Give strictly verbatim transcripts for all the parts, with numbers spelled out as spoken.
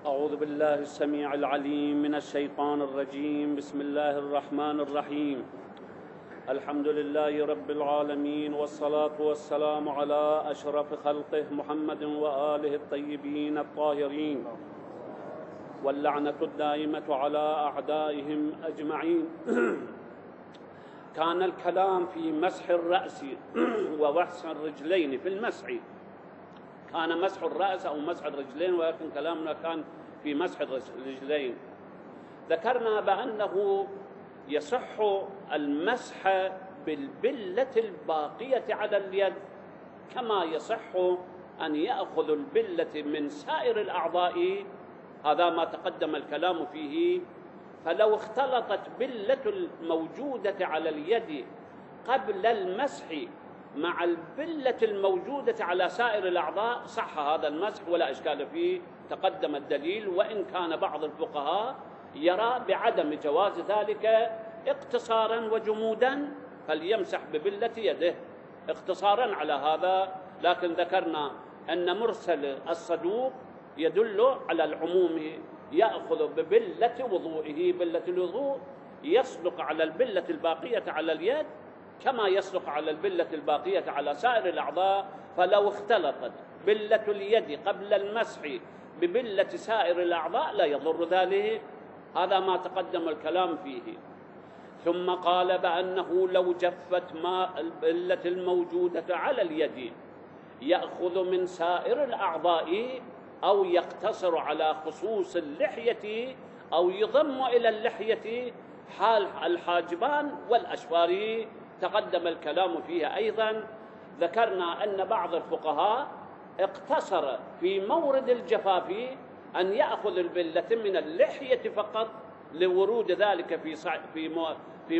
أعوذ بالله السميع العليم من الشيطان الرجيم. بسم الله الرحمن الرحيم. الحمد لله رب العالمين، والصلاة والسلام على أشرف خلقه محمد وآله الطيبين الطاهرين، واللعنة الدائمة على أعدائهم أجمعين. كان الكلام في مسح الرأس ومسح الرجلين. في المسح كان مسح الرأس أو مسح الرجلين، ولكن كلامنا كان في مسح الرجلين. ذكرنا بأنه يصح المسح بالبلة الباقية على اليد، كما يصح أن يأخذ البلة من سائر الأعضاء، هذا ما تقدم الكلام فيه. فلو اختلطت بلة الموجودة على اليد قبل المسح مع البلة الموجودة على سائر الأعضاء صح هذا المسح ولا إشكال فيه، تقدم الدليل. وإن كان بعض الفقهاء يرى بعدم جواز ذلك اقتصارا وجمودا، فليمسح ببلة يده اقتصارا على هذا. لكن ذكرنا أن مرسل الصدوق يدل على العموم، يأخذ ببلة وضوئه. بلة الوضوء يصدق على البلة الباقية على اليد كما يصدق على البلة الباقية على سائر الأعضاء. فلو اختلطت بلة اليد قبل المسح ببلة سائر الأعضاء لا يضر ذلك، هذا ما تقدم الكلام فيه. ثم قال بأنه لو جفت ماء البلة الموجودة على اليد يأخذ من سائر الأعضاء، أو يقتصر على خصوص اللحية، أو يضم إلى اللحية حال الحاجبان والأشفار، تقدم الكلام فيها أيضا. ذكرنا أن بعض الفقهاء اقتصر في مورد الجفاف أن يأخذ البلة من اللحية فقط، لورود ذلك في في في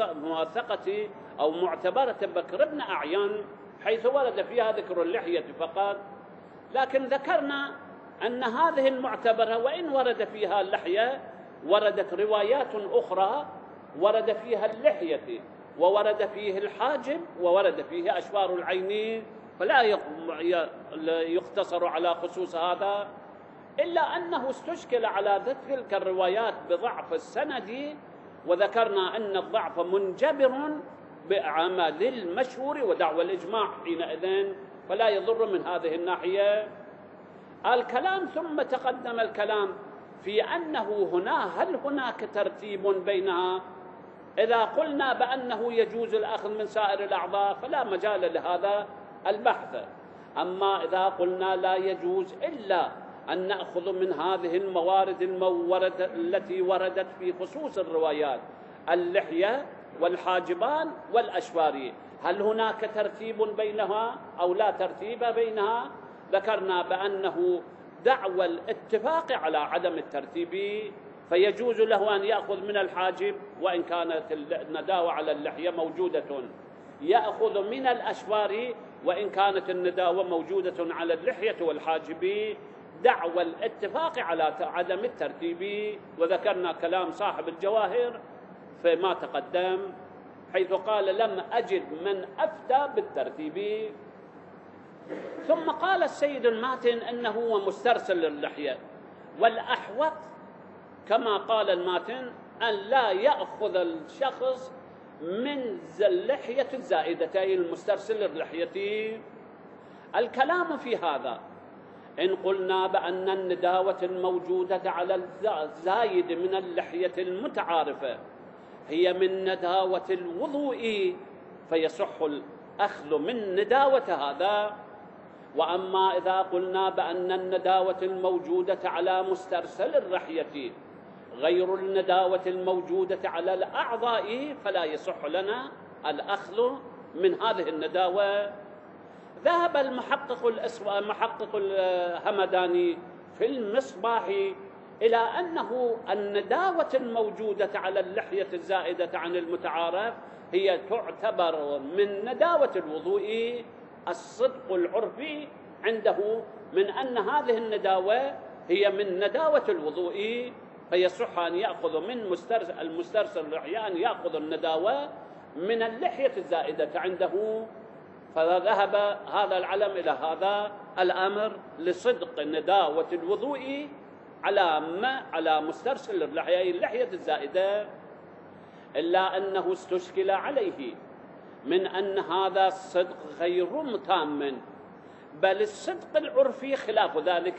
موثقة أو معتبرة بكر بن أعين، حيث ورد فيها ذكر اللحية فقط. لكن ذكرنا أن هذه المعتبرة وإن ورد فيها اللحية، وردت روايات أخرى ورد فيها اللحية وورد فيه الحاجب وورد فيه أشفار العين، فلا يقتصر على خصوص هذا، إلا أنه استشكل على تلك الروايات بضعف السند. وذكرنا أن الضعف منجبر بعمل المشهور ودعوى الإجماع حينئذ، فلا يضر من هذه الناحية الكلام. ثم تقدم الكلام في أنه هنا هل هناك ترتيب بينها؟ إذا قلنا بأنه يجوز الأخذ من سائر الأعضاء فلا مجال لهذا البحث. أما إذا قلنا لا يجوز إلا أن نأخذ من هذه الموارد الموردة التي وردت في خصوص الروايات، اللحية والحاجبان والأشفار، هل هناك ترتيب بينها أو لا ترتيب بينها؟ ذكرنا بأنه دعوى الاتفاق على عدم الترتيب، فيجوز له أن يأخذ من الحاجب وإن كانت النداوة على اللحية موجودة، يأخذ من الأشفار وإن كانت النداوة موجودة على اللحية والحاجب، دعوى الاتفاق على عدم الترتيب. وذكرنا كلام صاحب الجواهر فيما تقدم، حيث قال لم أجد من أفتى بالترتيب. ثم قال السيد الماتن أنه هو مسترسل للحية، والأحوط كما قال الماتن أن لا يأخذ الشخص من اللحية الزائدتين، المسترسل للحية. الكلام في هذا إن قلنا بأن النداوة الموجودة على الزايد من اللحية المتعارفة هي من نداوة الوضوء، فيصح الأخذ من نداوة هذا. وأما إذا قلنا بأن النداوة الموجودة على مسترسل اللحية غير النداوة الموجودة على الأعضاء فلا يصح لنا الأخذ من هذه النداوة. ذهب المحقق المحقق الهمداني في المصباح إلى أنه النداوة الموجودة على اللحية الزائدة عن المتعارف هي تعتبر من نداوة الوضوء. الصدق العرفي عنده من أن هذه النداوة هي من نداوة الوضوء، فيصح أن يأخذ من مسترسل المسترسل اللحية أن يأخذ النداوة من اللحية الزائدة عنده. فذهب هذا العلم إلى هذا الأمر لصدق نداوة الوضوء على ما على مسترسل اللحية، اللحية الزائدة، إلا أنه استشكل عليه من أن هذا الصدق غير تام، بل الصدق العرفي خلاف ذلك،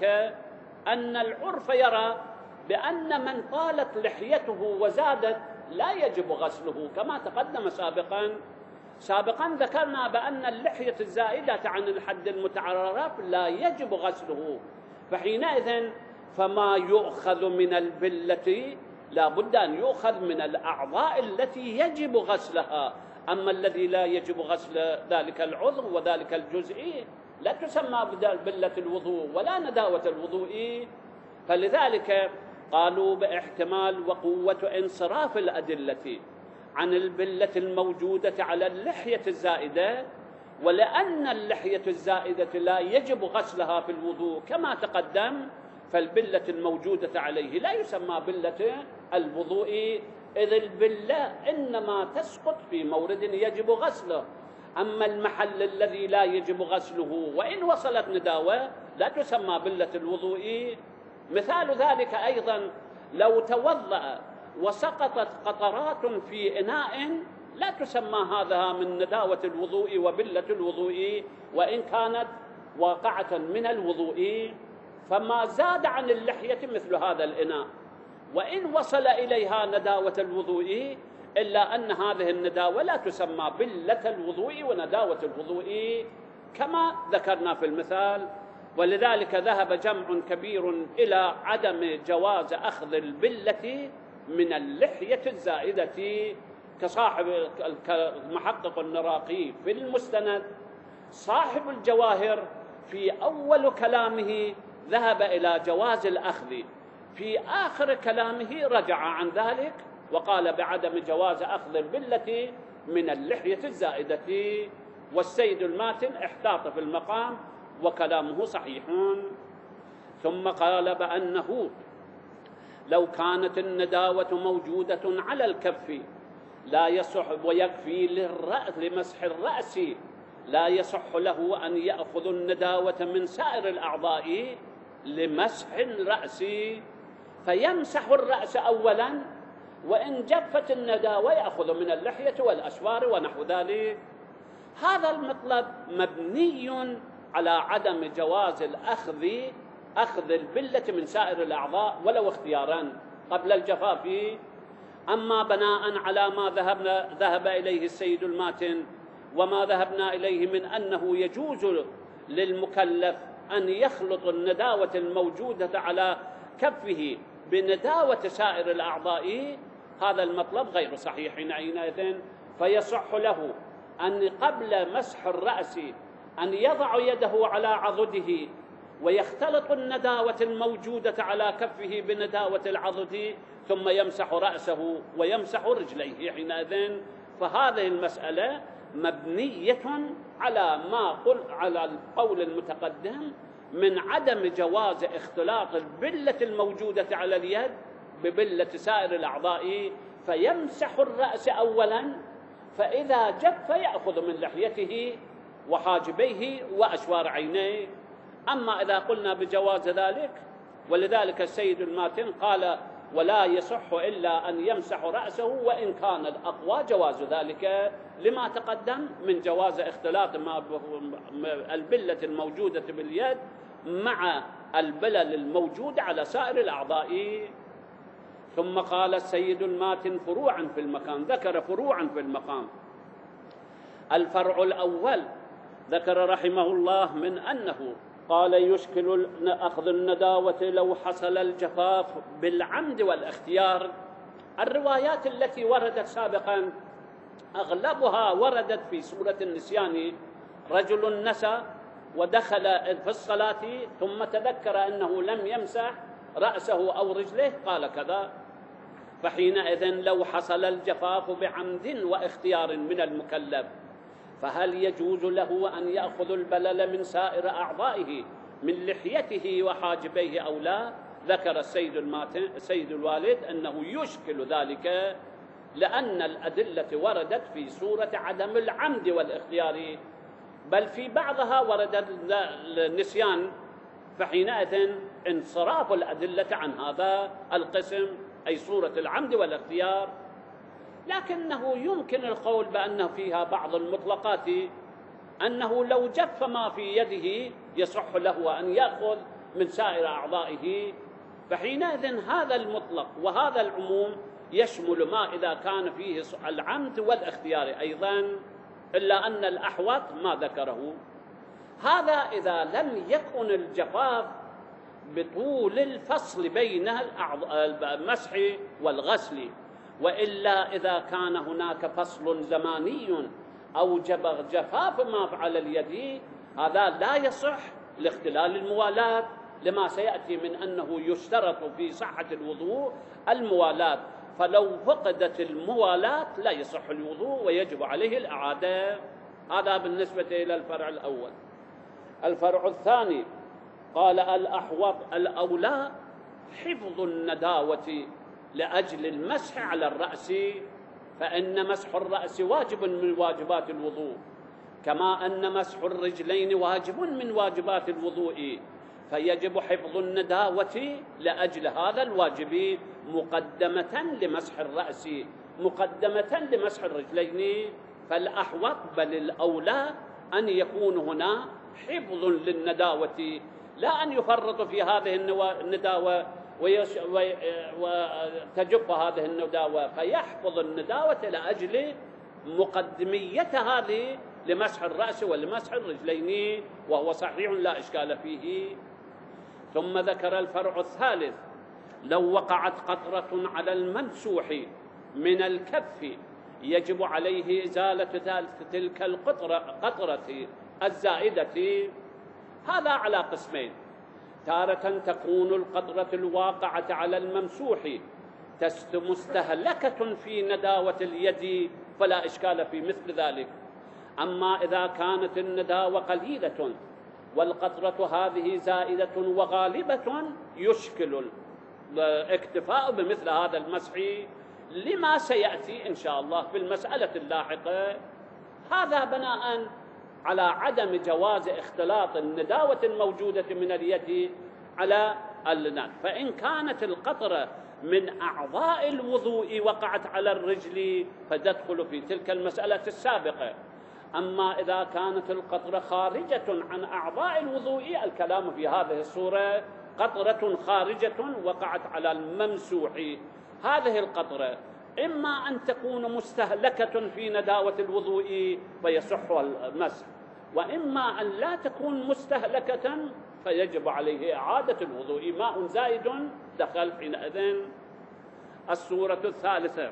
أن العرف يرى بأن من طالت لحيته وزادت لا يجب غسله، كما تقدم سابقا سابقا ذكرنا بأن اللحية الزائدة عن الحد المتعارف لا يجب غسله، فحينئذ فما يؤخذ من البلة لا بد أن يؤخذ من الأعضاء التي يجب غسلها، أما الذي لا يجب غسل ذلك العضو وذلك الجزء لا تسمى بلة الوضوء ولا نداوة الوضوء. فلذلك قالوا باحتمال وقوة انصراف الأدلة عن البلة الموجودة على اللحية الزائدة، ولأن اللحية الزائدة لا يجب غسلها في الوضوء كما تقدم، فالبلة الموجودة عليه لا يسمى بلة الوضوء، إذ البلة إنما تسقط في مورد يجب غسله، أما المحل الذي لا يجب غسله وإن وصلت نداوة لا تسمى بلة الوضوء. مثال ذلك أيضا لو توضأ وسقطت قطرات في إناء لا تسمى هذا من نداوة الوضوء وبلة الوضوء وإن كانت واقعة من الوضوء، فما زاد عن اللحية مثل هذا الإناء وإن وصل إليها نداوة الوضوء، إلا أن هذه النداوة لا تسمى بلة الوضوء ونداوة الوضوء كما ذكرنا في المثال. ولذلك ذهب جمع كبير إلى عدم جواز أخذ البلة من اللحية الزائدة، كصاحب المحقق النراقي في المستند. صاحب الجواهر في أول كلامه ذهب إلى جواز الأخذ، في آخر كلامه رجع عن ذلك وقال بعدم جواز أخذ البلة من اللحية الزائدة. والسيد الماتن احتاط في المقام وكلامه صحيح. ثم قال بأنه لو كانت النداوة موجودة على الكف لا يصح ويكفي للرأس لمسح الرأس، لا يصح له أن يأخذ النداوة من سائر الأعضاء لمسح الرأس، فيمسح الرأس أولا، وإن جفت النداوة يأخذ من اللحية والأشوار ونحو ذلك. هذا المطلب مبني على عدم جواز الأخذ أخذ البلة من سائر الأعضاء ولو اختيارا قبل الجفاف. أما بناء على ما ذهبنا ذهب إليه السيد الماتن وما ذهبنا إليه من أنه يجوز للمكلف أن يخلط النداوة الموجودة على كفه بنداوة سائر الأعضاء، هذا المطلب غير صحيح حينئذ، فيصح له أن قبل مسح الرأس أن يضع يده على عضده ويختلط النداوة الموجودة على كفه بنداوة العضد ثم يمسح رأسه ويمسح رجليه حينئذ. فهذه المسألة مبنية على ما قل على القول المتقدم من عدم جواز اختلاط البلة الموجودة على اليد ببلة سائر الأعضاء، فيمسح الرأس أولا، فإذا جف يأخذ من لحيته وحاجبيه وأشوار عينيه. أما إذا قلنا بجواز ذلك، ولذلك السيد الماتن قال ولا يصح إلا أن يمسح رأسه، وإن كان الأقوى جواز ذلك لما تقدم من جواز اختلاط ما البلة الموجودة باليد مع البلل الموجودة على سائر الأعضاء. ثم قال السيد الماتن فروعا في المقام، ذكر فروعا في المقام. الفرع الأول ذكر رحمه الله من أنه قال يشكل أخذ النداوة لو حصل الجفاف بالعمد والاختيار. الروايات التي وردت سابقا أغلبها وردت في سورة النسيان، رجل نسى ودخل في الصلاة ثم تذكر أنه لم يمسح رأسه أو رجله قال كذا، فحينئذ لو حصل الجفاف بعمد واختيار من المكلف فهل يجوز له أن يأخذ البلل من سائر أعضائه من لحيته وحاجبيه أو لا؟ ذكر السيد الماتن السيد الوالد أنه يشكل ذلك، لأن الأدلة وردت في سورة عدم العمد والاختيار، بل في بعضها ورد النسيان فحينئذ انصراف الأدلة عن هذا القسم أي صورة العمد والاختيار. لكنه يمكن القول بأن فيها بعض المطلقات، أنه لو جف ما في يده يصح له أن يأخذ من سائر أعضائه، فحينئذ هذا المطلق وهذا العموم يشمل ما إذا كان فيه العمد والاختيار أيضا، إلا أن الأحوط ما ذكره. هذا إذا لم يكن الجفاف بطول الفصل بين المسح والغسل، وإلا إذا كان هناك فصل زماني أوجب جفاف ما على اليد، هذا لا يصح لاختلال الموالاة، لما سيأتي من أنه يشترط في صحة الوضوء الموالاة، فلو فقدت الموالاة لا يصح الوضوء ويجب عليه الإعادة. هذا بالنسبة إلى الفرع الأول. الفرع الثاني قال الأحوط الأولى حفظ النداوة لأجل المسح على الرأس، فإن مسح الرأس واجب من واجبات الوضوء، كما أن مسح الرجلين واجب من واجبات الوضوء، فيجب حفظ النداوة لأجل هذا الواجب مقدمة لمسح الرأس مقدمة لمسح الرجلين. فالأحوط بل الأولى أن يكون هنا حفظ للنداوة، لا أن يفرط في هذه النداوة وتجف هذه النداوة، فيحفظ النداوة لأجل مقدمية هذه لمسح الرأس ولمسح الرجلين، وهو صحيح لا إشكال فيه. ثم ذكر الفرع الثالث لو وقعت قطرة على الممسوح من الكف يجب عليه إزالة تلك القطرة قطرة الزائدة. هذا على قسمين: تارة تكون القطرة الواقعة على الممسوح مستهلكة في نداوة اليد فلا إشكال في مثل ذلك، أما إذا كانت النداوة قليلة والقطرة هذه زائدة وغالبة يشكل الاكتفاء بمثل هذا المسح، لما سيأتي إن شاء الله في المسألة اللاحقة. هذا بناء على عدم جواز اختلاط النداوة الموجودة من اليد على اللسان. فإن كانت القطرة من أعضاء الوضوء وقعت على الرجل فتدخل في تلك المسألة السابقة، أما إذا كانت القطرة خارجة عن أعضاء الوضوء الكلام في هذه الصورة قطرة خارجة وقعت على الممسوح. هذه القطرة إما أن تكون مستهلكة في نداوة الوضوء فيصح المسح، وإما أن لا تكون مستهلكة فيجب عليه إعادة الوضوء، ماء زائد دخل حينئذ. الصورة الثالثة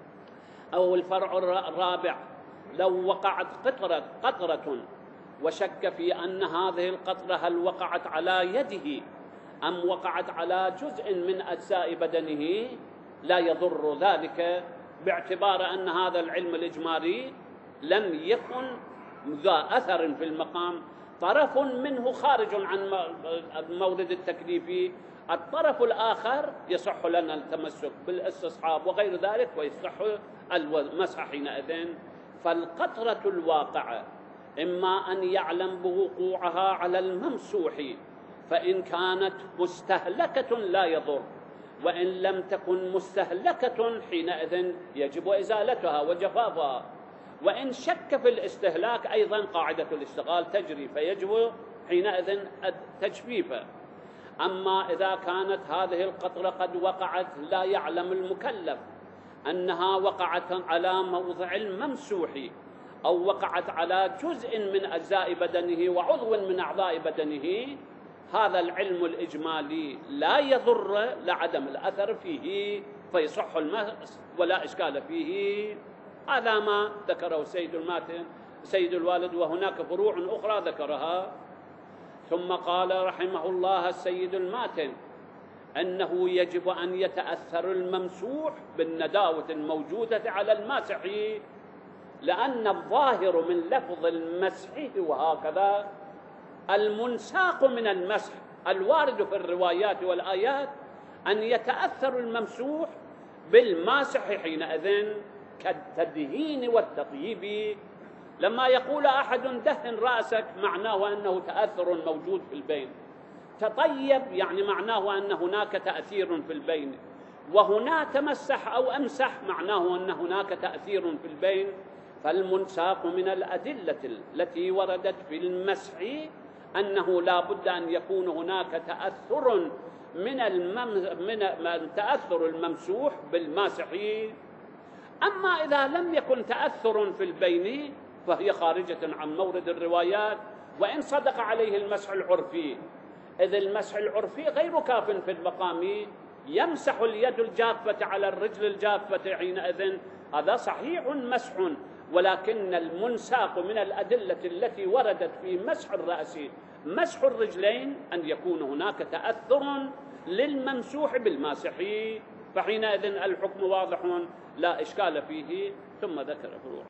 أو الفرع الرابع لو وقعت قطرة قطرة وشك في أن هذه القطرة هل وقعت على يده أم وقعت على جزء من أجزاء بدنه، لا يضر ذلك، باعتبار أن هذا العلم الإجمالي لم يكن ذا أثر في المقام، طرف منه خارج عن مورد التكليف، الطرف الآخر يصح لنا التمسك بالاستصحاب وغير ذلك ويصح المسح حينئذ. فالقطرة الواقعة إما أن يعلم بوقوعها على الممسوح، فإن كانت مستهلكة لا يضر، وإن لم تكن مستهلكة حينئذ يجب إزالتها وجفافها، وإن شك في الاستهلاك أيضا قاعدة الاشتغال تجري فيجب حينئذ التجفيف. أما إذا كانت هذه القطرة قد وقعت لا يعلم المكلف أنها وقعت على موضع الممسوح أو وقعت على جزء من أجزاء بدنه وعضو من أعضاء بدنه، هذا العلم الإجمالي لا يضر لعدم الأثر فيه فيصح المسح ولا إشكال فيه. هذا ما ذكره سيد الماتن سيد الوالد، وهناك فروع أخرى ذكرها. ثم قال رحمه الله السيد الماتن أنه يجب أن يتأثر الممسوح بالنداوة الموجودة على الماسح، لأن الظاهر من لفظ المسح وهكذا المنساق من المسح الوارد في الروايات والآيات أن يتأثر الممسوح بالماسح حينئذ كالتدهين والتطييب. لما يقول أحد دهن رأسك معناه أنه تأثر موجود في البين، تطيب يعني معناه أن هناك تأثير في البين، وهنا تمسح أو أمسح معناه أن هناك تأثير في البين. فالمنساق من الأدلة التي وردت في المسح أنه لا بد أن يكون هناك تأثر من من تأثر الممسوح بالماسح. أما إذا لم يكن تأثر في البين فهي خارجة عن مورد الروايات، وإن صدق عليه المسح العرفي، إذ المسح العرفي غير كاف في المقام. يمسح اليد الجافة على الرجل الجافة حينئذ هذا صحيح مسح، ولكن المنساق من الأدلة التي وردت في مسح الرأس مسح الرجلين أن يكون هناك تأثر للممسوح بالماسح، فحينئذ الحكم واضح لا إشكال فيه. ثم ذكر فروع.